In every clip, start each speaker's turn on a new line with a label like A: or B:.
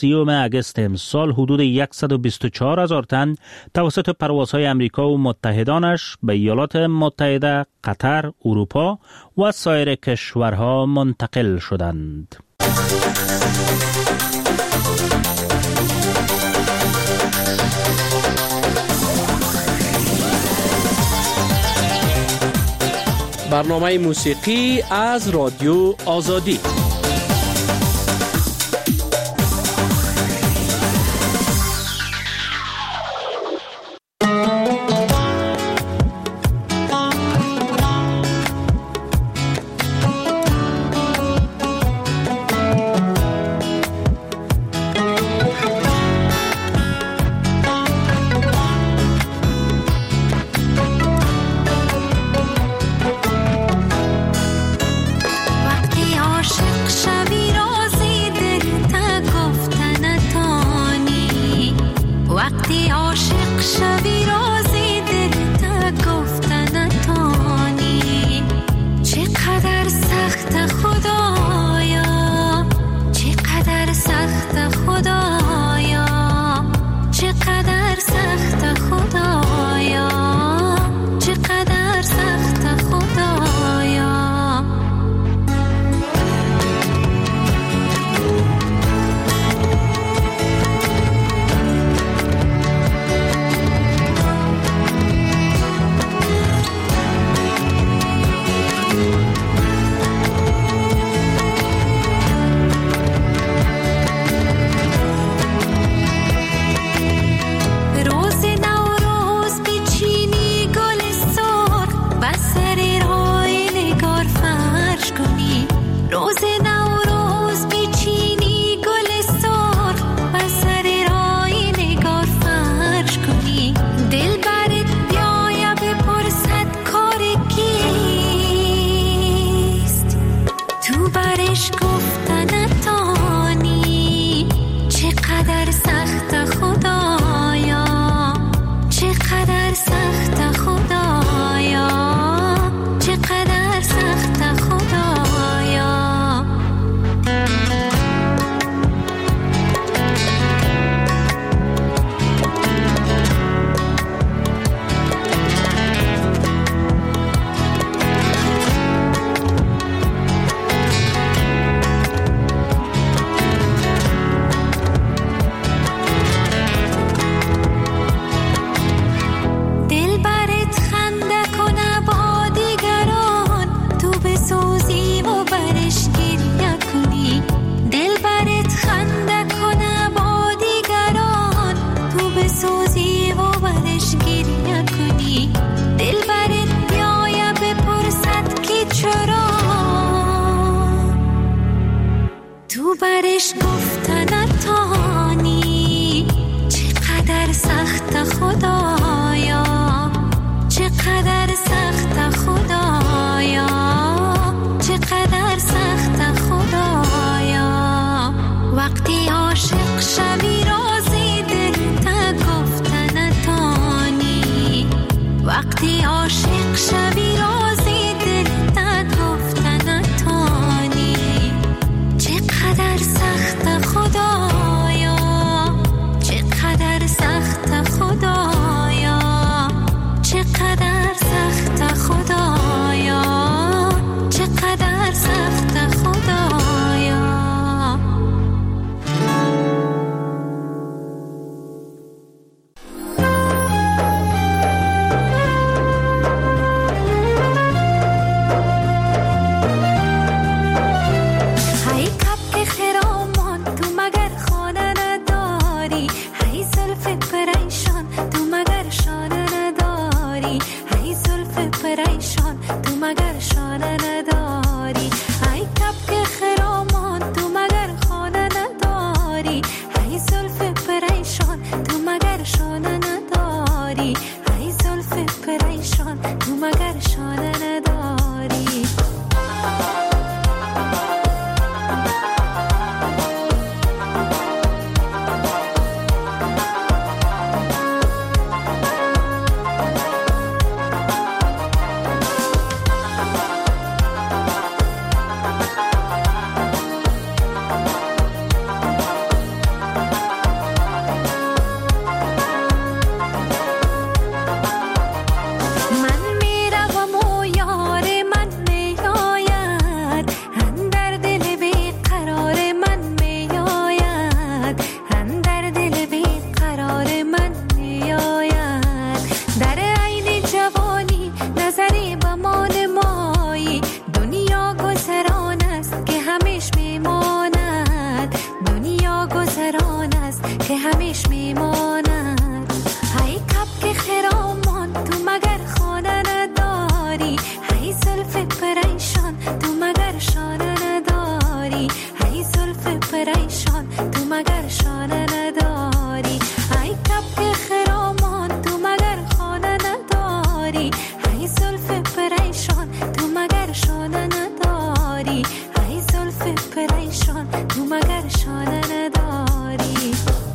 A: اگست امسال حدود 124,000 تن توسط پروازهای امریکا و متحدانش به ایالات متحده، قطر، اروپا و سایر کشورها منتقل شدند.
B: برنامه موسیقی از رادیو آزادی.
C: برش گفتن تانی چقدر سخت خدایا، چقدر سخت خدایا، چقدر سخت خدایا. وقتی عاشق شوی رازی دل تا گفتن تانی، وقتی عاشق شوی رازی دل تا گفتن تانی. چقدر سخت خدایا، چقدر سخت خدایا، چقدر سخت خدایا، چقدر سخت خدایا. خران است که همیش میماند. هی کبک خرامان تو مگر خانه نداری، هی زلف پریشان تو مگر شانه نداری، هی زلف پریشان تو مگر شانه نداری، هی کبک خرامان تو مگر خانه نداری، هی زلف پریشان تو مگر شانه نداری، هی زلف پریشان تو مگر شانه نداری.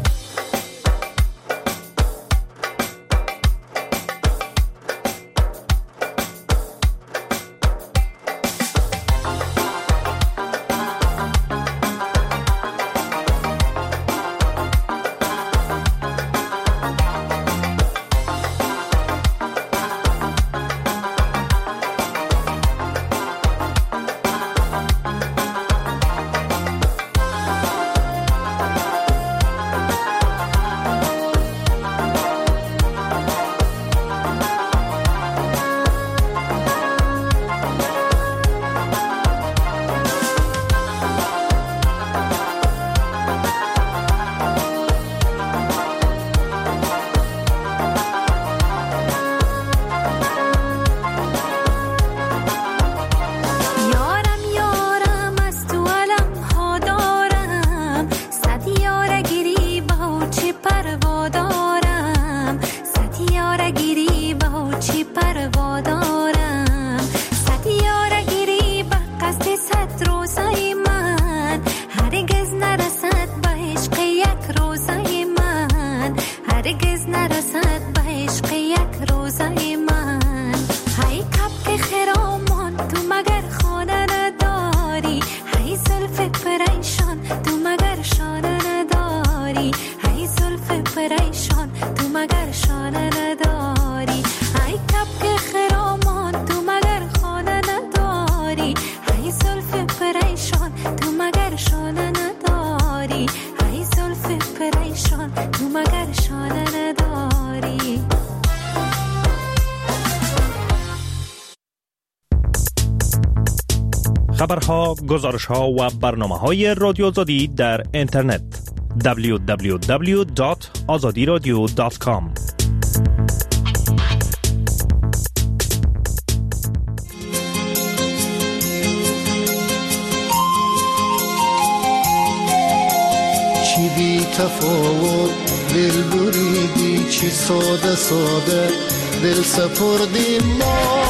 D: خبرها، گزارشها و برنامه‌های رادیو آزادی در اینترنت www.azadiradio.com.
E: چی بی تفاوت دل بریدی، چی ساده ساده دل سپردی ما.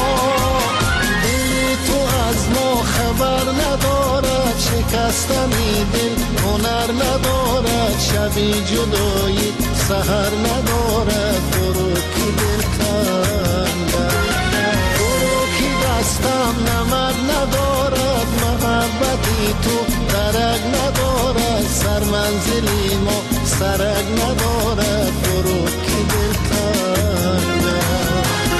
E: خبر ندارد شکستنی دل، هنر ندارد شبی جدایی، سحر ندارد برو کی دل کندد، برو کی دستم نمد ندارد، محبتی تو درک ندارد، سر منزلی ما سرک ندارد، برو کی دل کندد.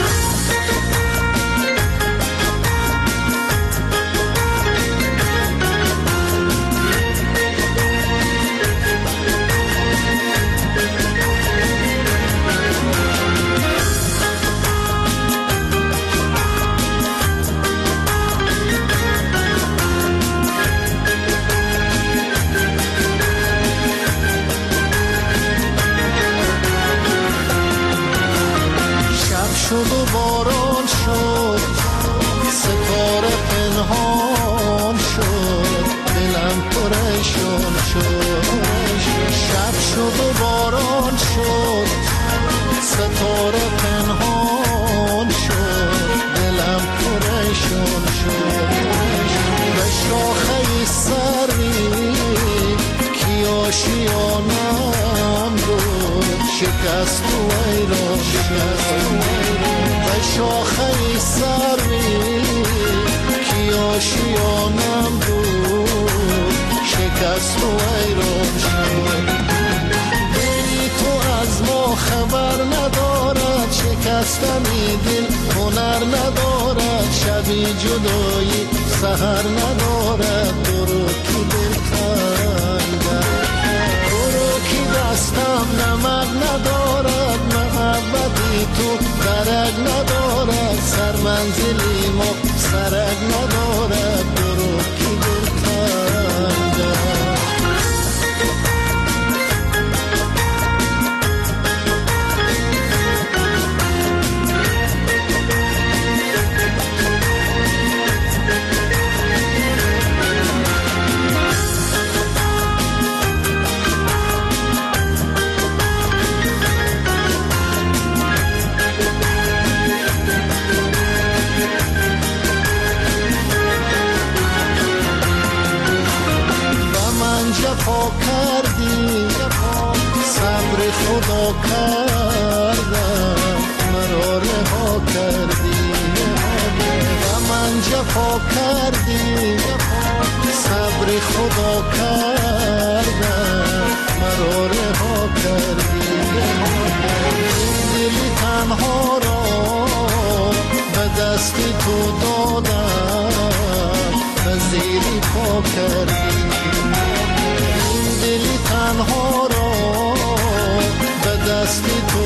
E: شد و باران شد، ستاره پنهان شد، دلم پریشان شد. شب شد و باران شد، ستاره پنهان شد، دلم پریشان شد. به شاخه سری کی آشیانم رو شکست و ایران شد. به شاخه سری کی آشیانم رو شکست و ایران شد. دلی تو از ما خبر ندارد، شکستنی دل هنر ندارد، شبی جدایی سحر ندارد، برو کی دل کندد، برو کی دستم نمد ندارد، محبتی تو درک ندارد، سر منزلی ما سرک ندارد، برو کی دل کندد. خدا کردم مرا رها کردی و من جفا کردی صبر خدا کردم مرا رها کردی دلی تنها را به دست تو دادم و زیری پا کردی دلی تنها را به دست تو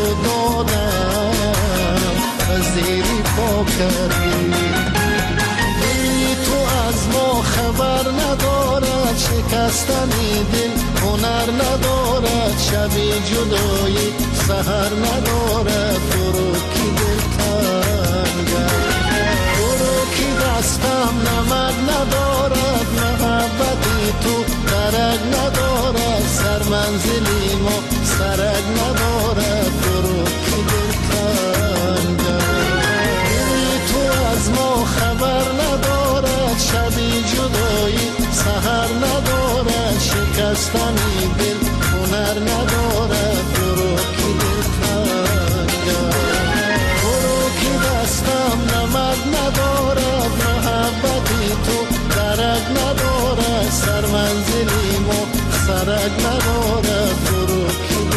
E: دادم و زیری پا کردی دلی تو از ما خبر ندارد شکستنی دل هنر ندارد شبی جدایی سحر ندارد برو کی دل تنگم برو کی دستم نمک ندارد محبتی تو درک ندارد سر منزلی ما سرک ندارد برو کی دل تنگم دلی تو از ما خبر ندارد شبی جدایی سحر ندارد شکستنی دل هنر ندارد برو کی دل تنگم برو کی دستم نمک ندارد محبتی تو درک ندارد سر منزلی ما سرک ندارد برو کی دل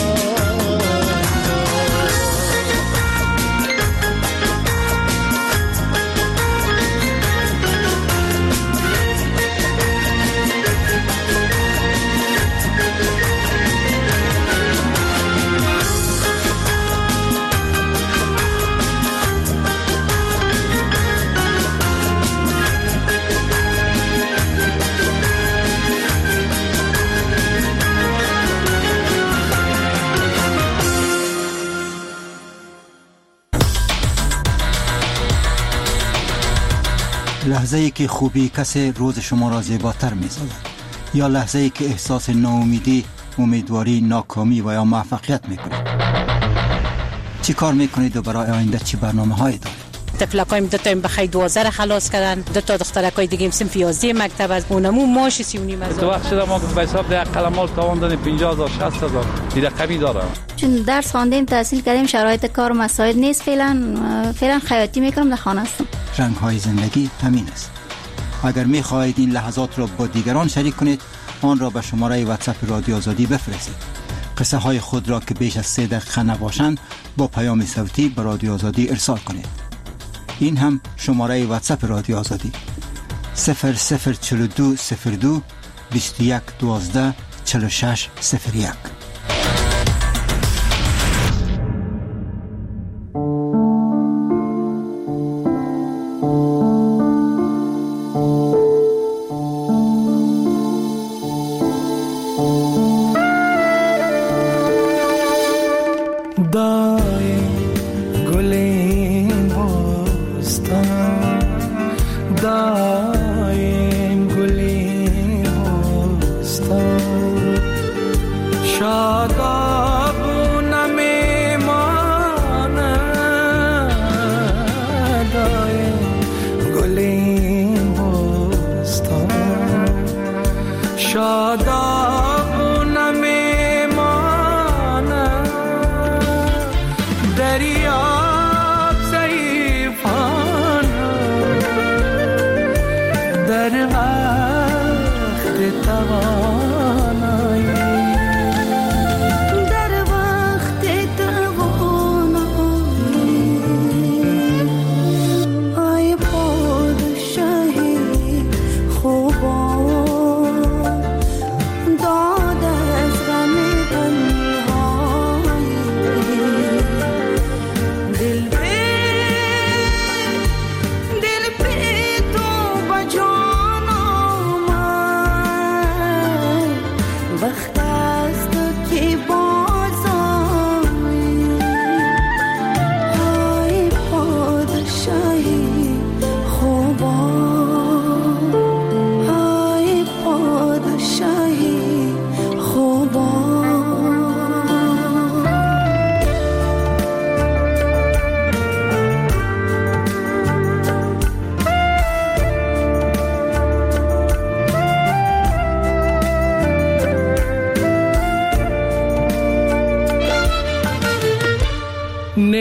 F: لحظه‌ای که خوبی کسی روز شما را زیباتر می‌سازد یا لحظه‌ای که احساس ناامیدی، امیدواری، ناکامی و یا موفقیت می‌کنید. چی کار می‌کنید و برای آینده چی برنامه‌هایی دارید؟
G: طفلکایم دو تا بخیر 12 خلاص کردن، دو تا دخترکای دیگه هم صنف 11 مکتب از اونمو ماش 39,000.
H: تو وقت شده ما به حساب ده قلمال تاوان دادیم 50,000 60,000 دیگه کمی دارم.
I: چون درس خواندیم تحصیل کردیم شرایط کار مساعد نیست فعلا خیاطی میکنم در خانه هستم.
F: رنگ‌های زندگی همین است. اگر می‌خواهید این لحظات را با دیگران شریک کنید آن را به شماره واتساپ رادیو آزادی بفرستید. قصه های خود را که بیش از 3 دقیقه نباشند با پیام صوتی به رادیو آزادی ارسال کنید. این هم شماره واتساپ رادیو آزادی 004202 21 12 46 01.
J: در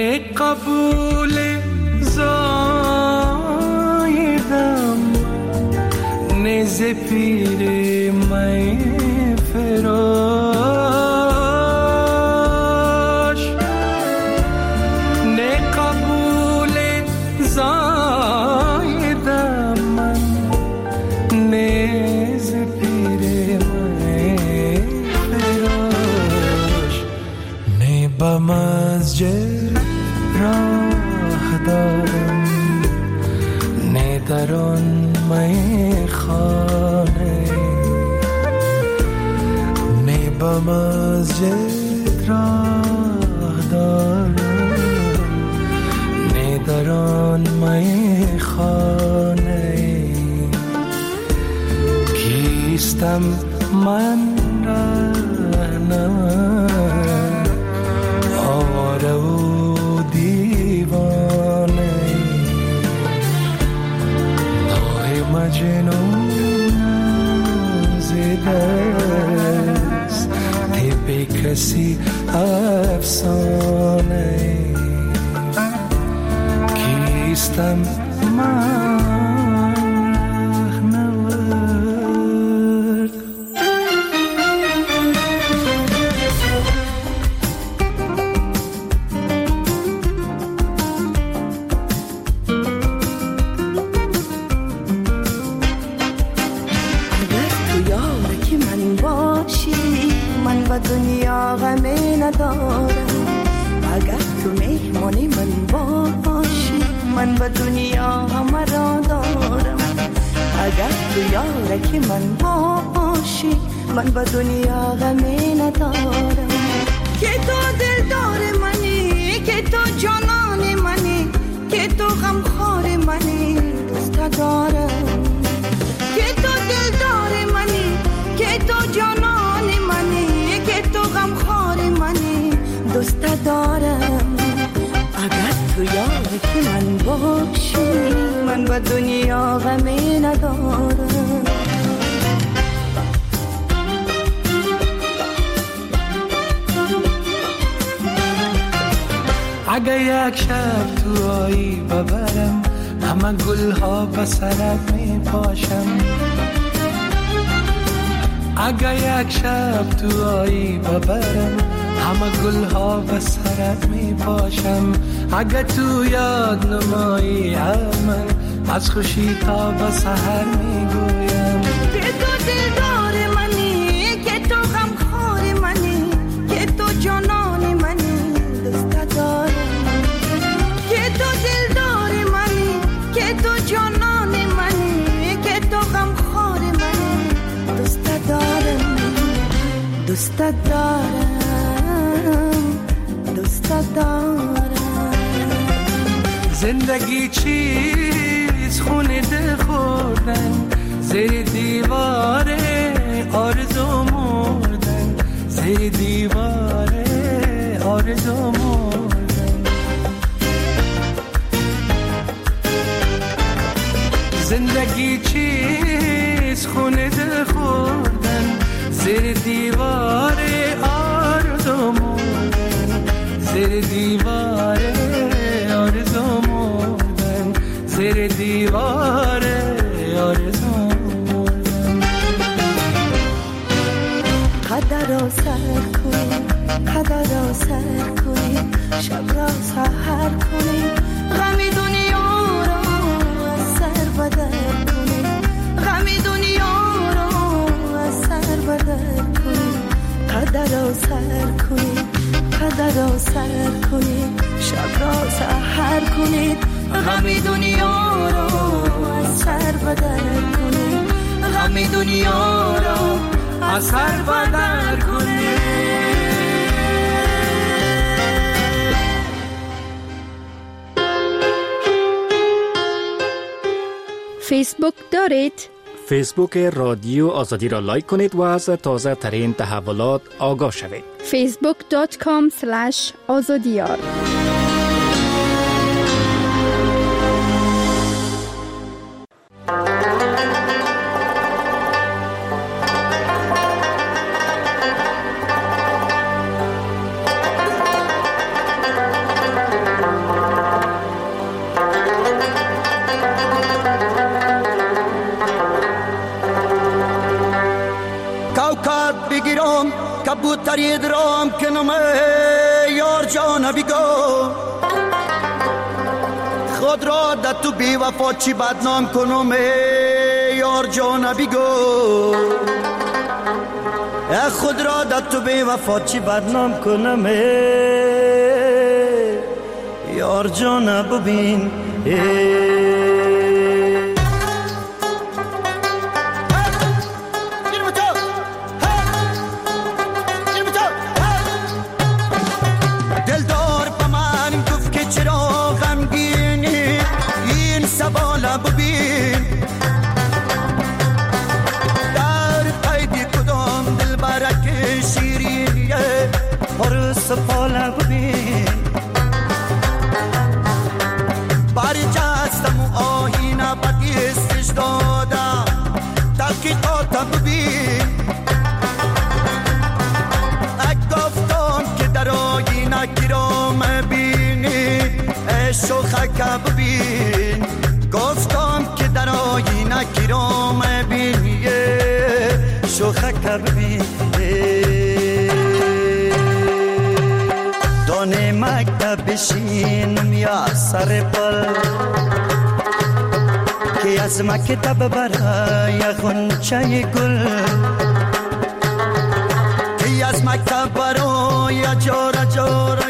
J: نه قبول زایدم نه ز پیر می فراش نه قبول زایدم نه ز پیر می فراش نه به مسجد راه دارم نه در آن میخانه نه به مسجد راه دارم نه در آن میخانه کیستم من رهنم آواره و دیوانه نای مجنون زدست تیپ کسی افسانه کیستم من
K: دنیا غمی ندارم اگر تو مهمانی من باشی من به دنیا همه را دارم اگر تو یارکی من باشی من به دنیا غمی ندارم که تو دلدار منی که تو جانان منی که تو غمخوار منی دوست دارم که تو دلدار منی که تو جانان منی که تو غمخوار منی دوست دارم اگر تو یارکی من باشی من به دنیا غمی ندارم
J: اگه یک شب تو آیی ببرم همه گلها به سرت می پاشم اگه یک شب تو آیی ببرم همه گلها به سرت می پاشم اگه تو یاد نمایی من از خوشی تا به سحر می گویم
K: که تو دلدار منی که تو غمخوار منی که تو جانان منی دوست دارم که تو دلدار منی که تو جانان منی که تو غمخوار منی دوست دارم دوست دارم دوست دارم
J: زندگی چیز خونه دل خوردن زیر دیواره آرزو مردن زیر دیواره آرزو مردن زندگی چیز خونه دل خوردن زیر دیواره آرزو مردن زیر دیواره آرزو مردن زیر دیواره آرزو مردن
K: قدر را سر کنی قدر را سر کنی شب را سحر کنی غمی دنیا را از سر بدر کنی غمی دنیا را از سر بدر کنی قدر را سر کنی قدر را سر کنی شب را سحر کنی غمی دنیا را از سر بدر کنی غمی دنیا را از سر بدر کنی
L: فیسبوک دارید؟
D: فیسبوک رادیو آزادی را لایک کنید و از تازه ترین تحولات آگاه شوید.
L: facebook.com/azadiyar
M: بگو ترید رام کنم یار جان بگو خود را در تو بی وفا چی بدنام کنم یار جان بگو خود را در تو بی وفا چی بدنام کنم یار جان ببین دلدار به من گفت که چرا غمگینی این سوالا ببین در قید کدام دل برک شیرینیه پر سفالا ببین برجستم و آهینه بقیستش دادم تحقیقاتم ببین گفتم که در آینه گرام بینی شوخک ببین گفتم که در آینه گرام بینی شوخک ببین دانه مکتب بشینم یا سر پل که از مکتب برای غنچه گل که از مکتب برای جارا جارا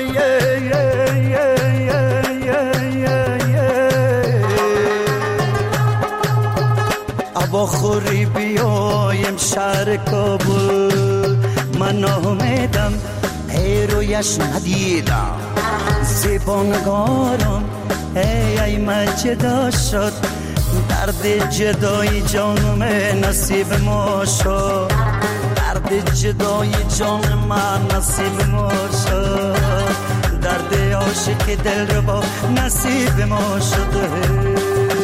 M: ابا خوری بیایم شهر کابل من امیدم ای رویش ندیدم زیبانگارم ای من جدا شد درد جدای جانم نصیب ما شد درد جدای جان من نصیب ما شد درد عاشق دل رو با نصیب ما شده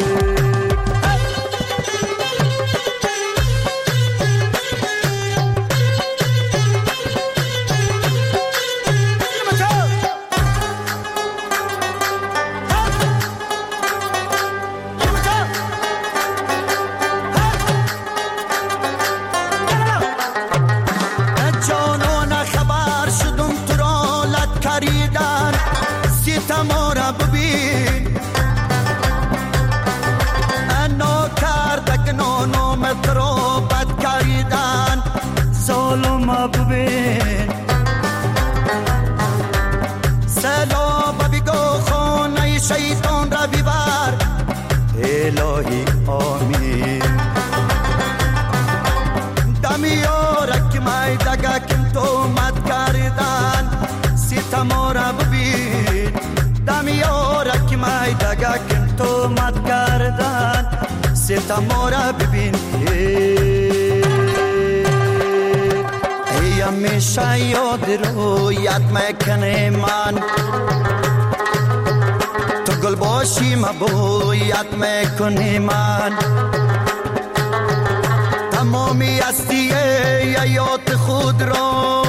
M: الهی آمین دمیارک مای دگا کم تو مد کردن ستما را ببین دمیارک مای دگا کم تو مد کردن ستما را ببین ای همیشه یاد رو یاد میکنه من گل باشی مبویت میکنی من تمامی هستی حیات خود را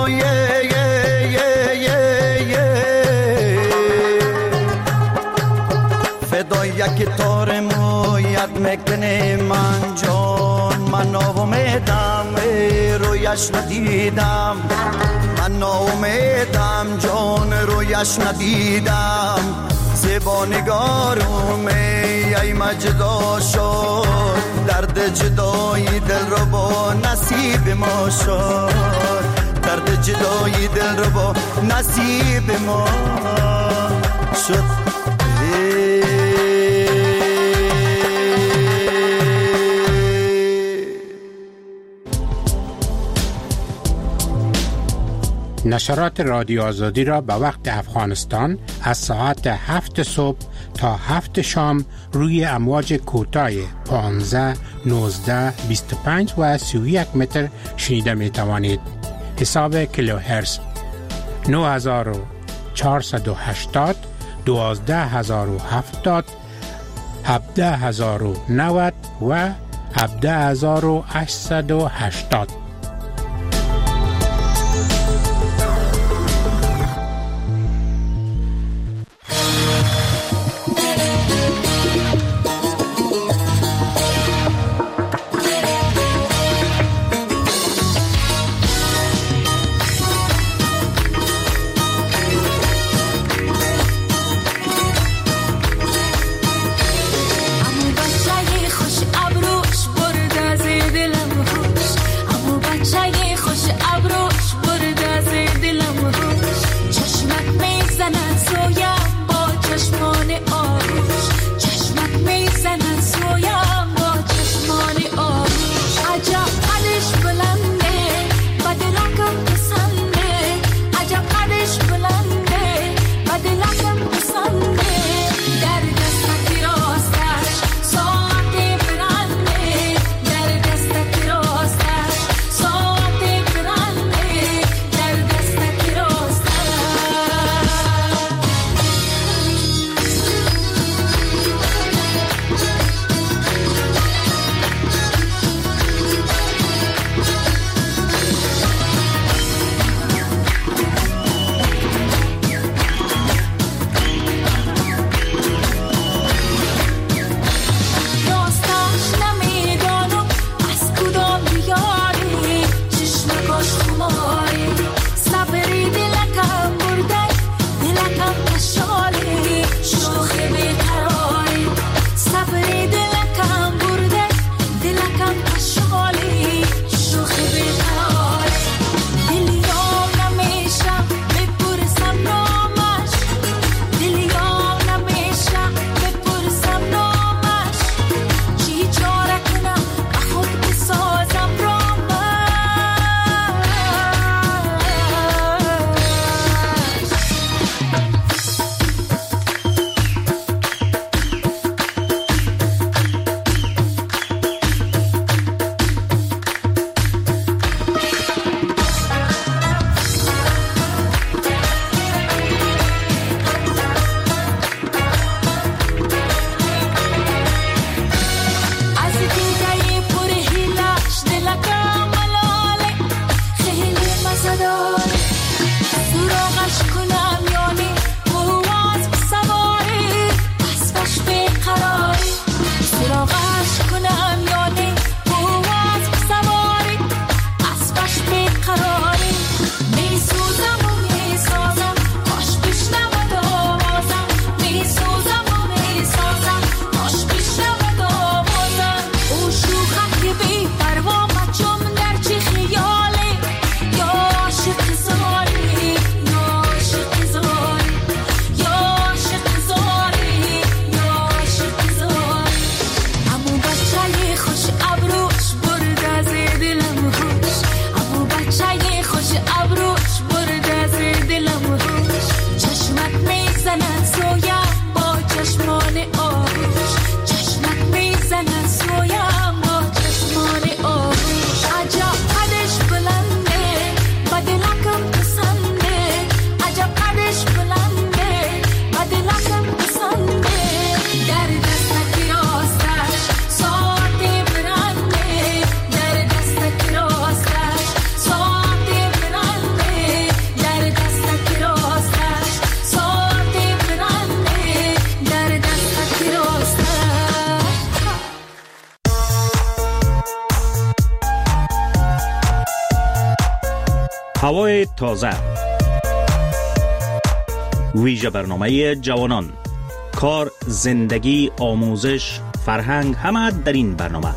M: فدای یک تار مویت میکنی من جان من امیدم رویش ندیدم من امیدم جان رویش ندیدم زبانگارم ای مجدا شد درد جدای دل رو با نصیب ما شد درد جدای دل رو با نصیب ما شد
N: نشرات رادیو آزادی را به وقت افغانستان از ساعت 7 صبح تا 7 شام روی امواج کوتاه 15, 19, 25 و 31 متر شنیده می توانید. حساب کیلوهرتز 9480, 12070, 17090 و 17880.
A: هوای تازه، ویژه برنامه جوانان، کار، زندگی، آموزش، فرهنگ، همه در این برنامه.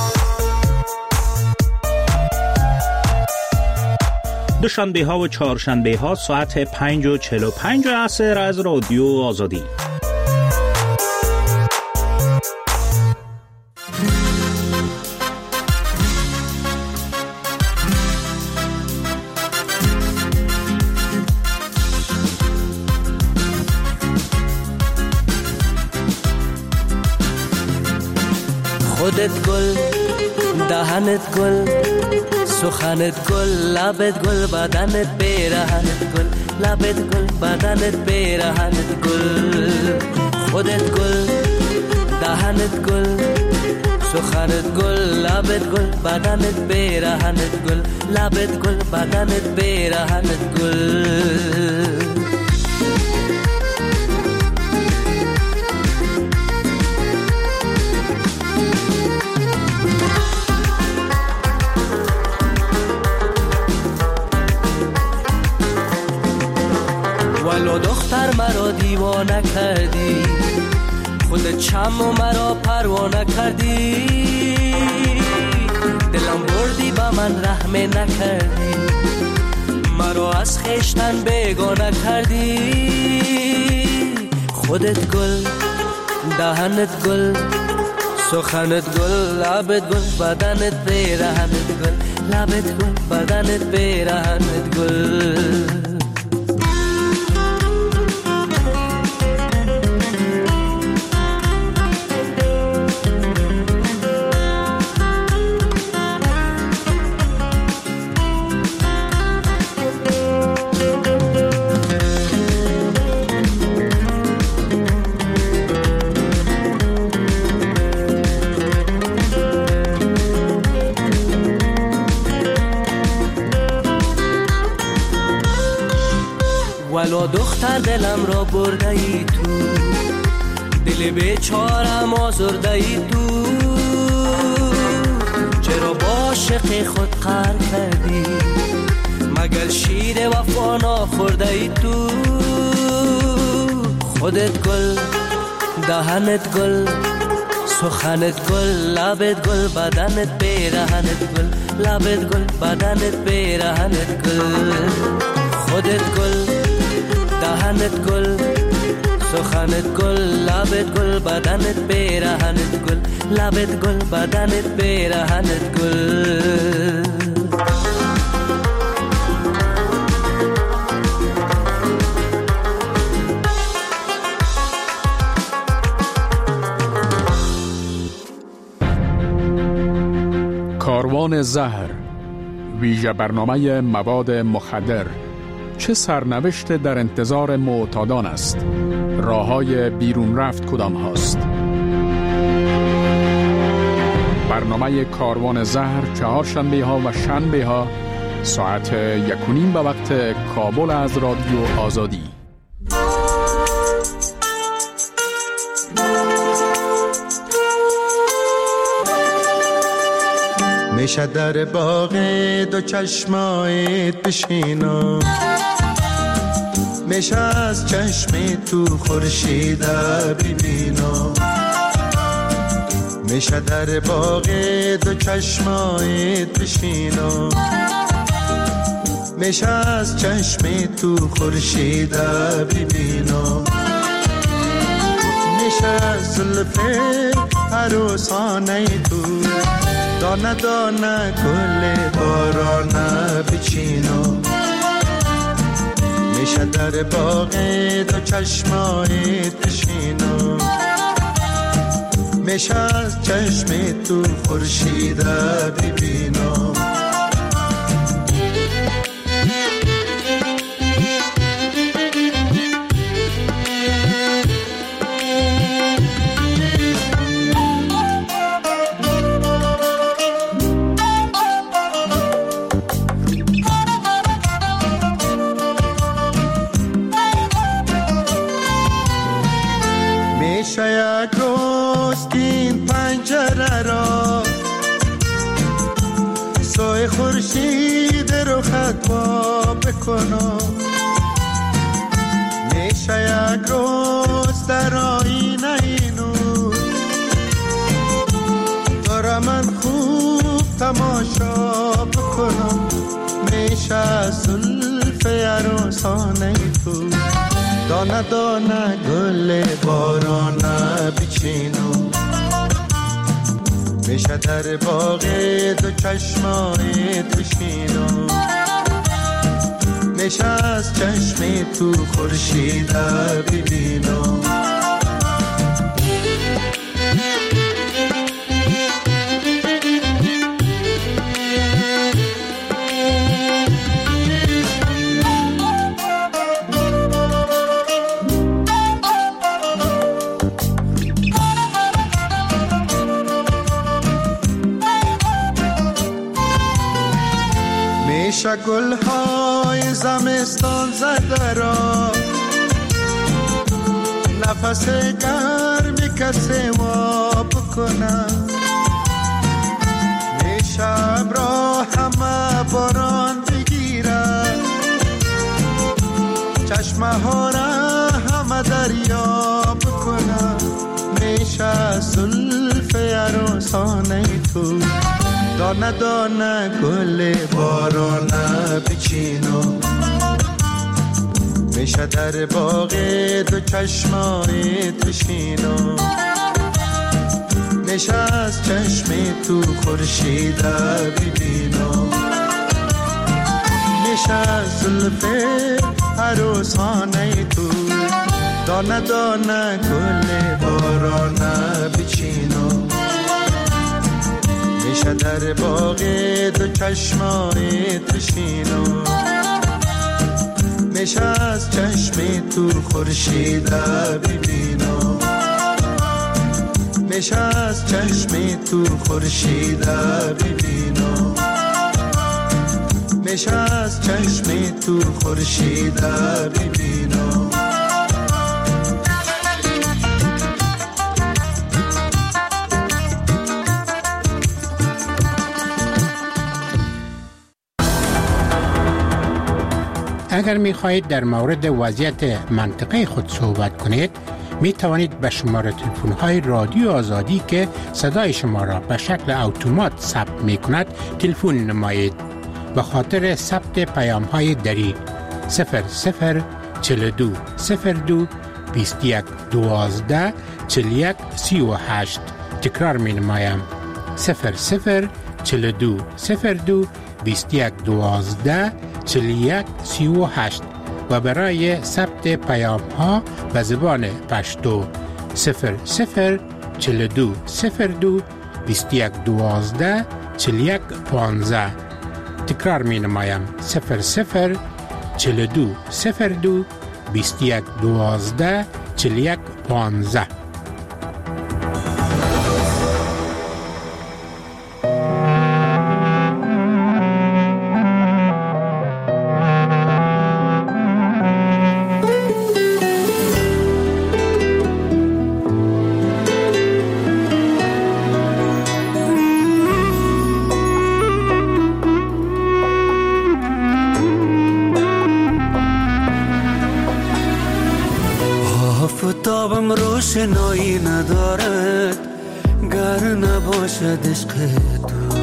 A: دوشنبه ها و چهارشنبه ها ساعت 5:45 عصر از رادیو آزادی.
O: خودت گل، دهنت گل، سخنت گل، لبت گل، بدنت پیرهنت گل، لبت گل، بدنت پیرهنت گل. خودت گل، دهنت گل، سخنت گل، لبت گل، بدنت پیرهنت گل، لبت گل، بدنت پیرهنت گل. ولو دختر مرا دیوانه کردی، خودت چم و مرا پروانه کردی، دلم بردی با من رحم نکردی، مرا از خیشتن بیگانه کردی. خودت گل، دهنت گل، سخنت گل، لبت گل، بدنت پیرهنت گل، لبت گل، بدنت پیرهنت گل. ولو دختر دلم را برده ای تو، دل بیچارم آزرده ای تو، چرا با عاشق خود قهر کردی، مگر شیر وفا نخورده ای تو. خودت گل، دهنت گل، سخنت گل، لبت گل، بدنت پیرهنت گل، لبت گل، بدنت پیرهنت گل. خودت گل، دهنت گل، سخنت گل، لبت گل، بدنت پیرهنت گل، لبت گل، بدنت پیرهنت گل.
P: کاروان زهر، ویژه برنامه مواد مخدر. چه سرنوشت در انتظار معتادان است؟ راه‌های بیرون رفت کدام هاست؟ برنامه کاروان زهر چهارشنبه ها و شنبه ها ساعت 1:30 به وقت کابل از رادیو آزادی.
E: میشه در باغ دو چشمایت بشینم، میشه از چشم تو خورشید ببینم، میشه در باغ دو چشمایت بشینم، میشه از چشم تو خورشید ببینم، میشه از زلف عروسانه تو دانه دانه گل بارانه بچینم، میشه در باغ دو چشمایت بشینم، میشه از چشم تو خورشید ببینم. یک روز این پنجره را سایه خورشید رو رخت وا بکنم، میشه یک روز در آینه اینو دارم من خوب تماشا بکنم، میشه زلف عروسانه تو دانه دانه گل بارانه بچینم، میشه در باغ دو چشمای بشینم، میشه از چشم تو خورشید ببینم. میشه گلهای زمستان زده را نفس گرمی کسی وا بکنم، میشه ابرا همه باران بگیره، چشمه ها را همه دریا بکنم، میشه زلف عروسانه تو دانه دانه گل بارانه بچینم، میشه در باغ دو چشمای بشینم، میشه از چشم تو خورشید ببینم، میشه از زلف عروسانه تو دانه دانه گل بارانه بچینم، میشه در باغ دو چشمای بشینم، میشه از چشم تو خورشید ببینم، میشه از چشم تو خورشید ببینم، میشه از چشم تو خورشید ببینم.
N: اگر می خواهید در مورد وضعیت منطقه خود صحبت کنید، می توانید به شماره تلفن های رادیو آزادی که صدای شما را به شکل اتومات ثبت می کند تلفن نمایید. به خاطر ثبت پیام های دری 0042 02 21 12 41 38. تکرار می نمایم 0042 02 21 12 41 38 و برای ثبت پیام ها به زبان پشتو 0042 02 21 12 41 15. تکرار می نمایم 0042 02 21 12 41 15.
Q: آفتابم روشنایی ندارد گر نباشد عشق تو،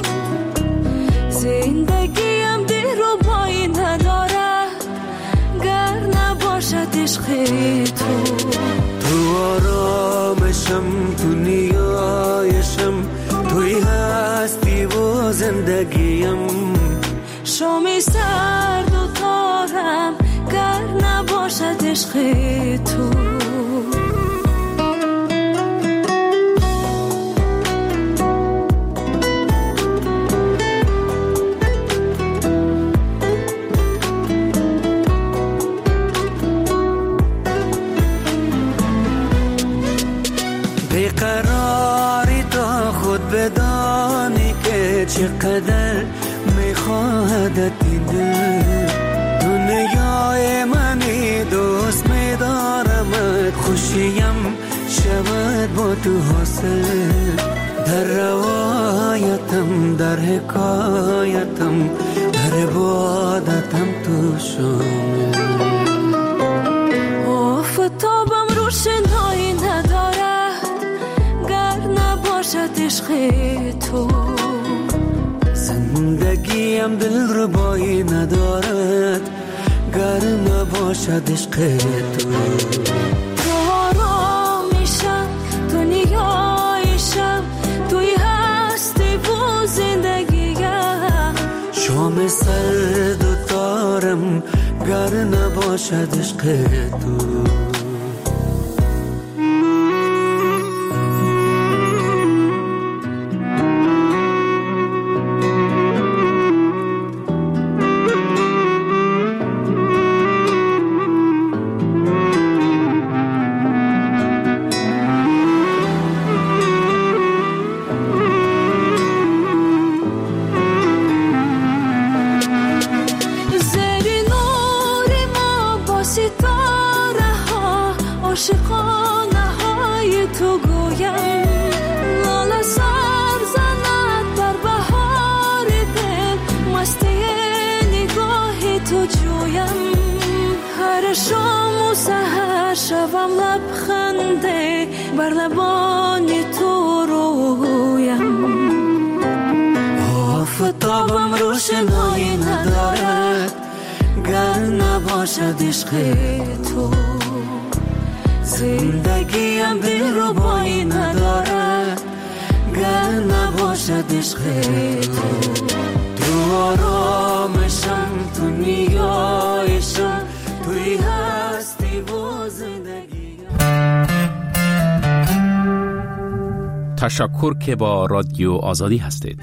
C: زندگیم دلربایی ندارد گر نباشد عشق تو،
Q: تو آرامشم تو نیایشم توی هستی و زندگیم،
C: شامی سرد و تارم گر نباشد عشق تو.
Q: بیقراری تا خود بدانی که چقدر میخواهدت این دل، دنیای منی دوست میدارمت، خوشیم شود با تو حاصل، در روایتم در حکایتم در عبادتم تو شامل.
C: آفتابم روشنایی ندارد گر نباشد عشق تو.
Q: زندگیم دلربایی ندارد گر نباشد عشق تو.
C: تو آرامیشم، تو نیایشم، توی هستی و زندگیم.
Q: شام سرد و تارم گر نباشد عشق تو.
C: شوم لبخنده بر لبان تو رویم.
Q: آفتابم روشنایی ندارد گر نباشد عشق تو. زندگیم دلربایی ندارد گر نباشد عشق تو. تو آرامشم، تو نیایشم، توی هستی و زندگی.
A: تشکر که با رادیو آزادی هستید.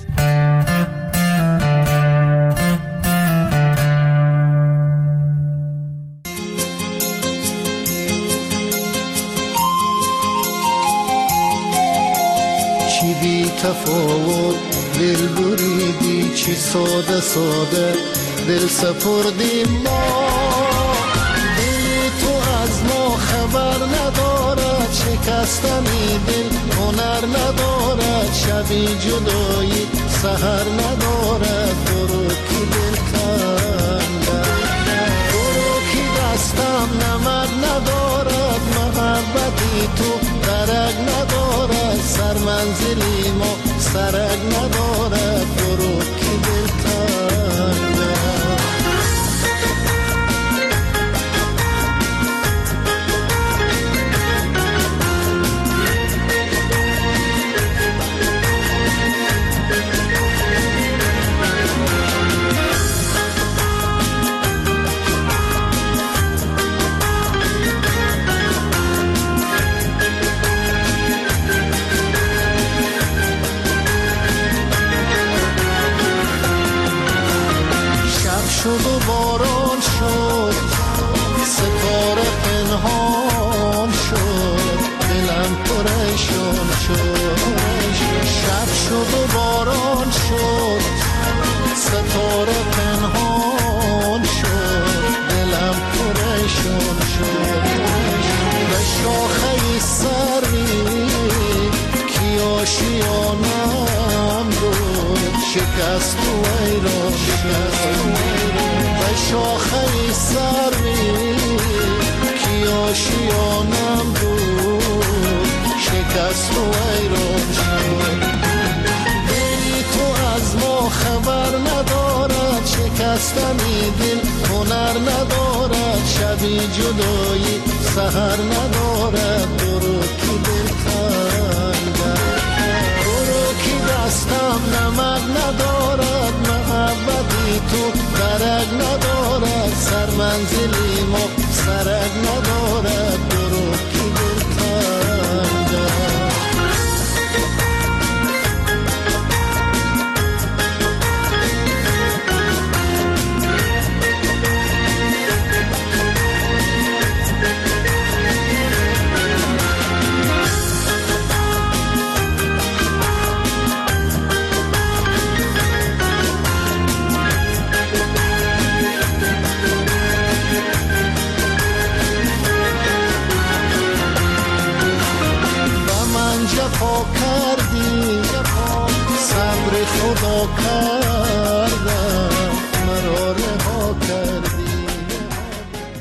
E: چی بی تفاوت دل بریدی، چی ساده ساده دل سپردی ما. دل تو از ما خبر ندارد، شکستنی دل هنر ندارد. شبی جدایی سحر ندارد. برو کی دل کندد، برو کی دستم نمد ندارد. محبتی تو درک ندارد، سر منزلی ما سرک ندارد. برو کی دل کندد. شد و باران شد، ستاره پنهان شد، دلم پریشان شد. شب شد و باران شد، ستاره پنهان شد، دلم پریشان شد. به شاخه سری کی آشیانم بود، شکست و ایران شد. به شاخه سری کی آشیانم بود، شکست و ایران شد. دلی تو از ما خبر ندارد، شکستنی دل هنر ندارد. شبی جدایی سحر ندارد. برو کی دل کندد، برو کی دستم نمد ندارد. محبتی تو درک ندارد، سر منزلی ما سرک ندارد.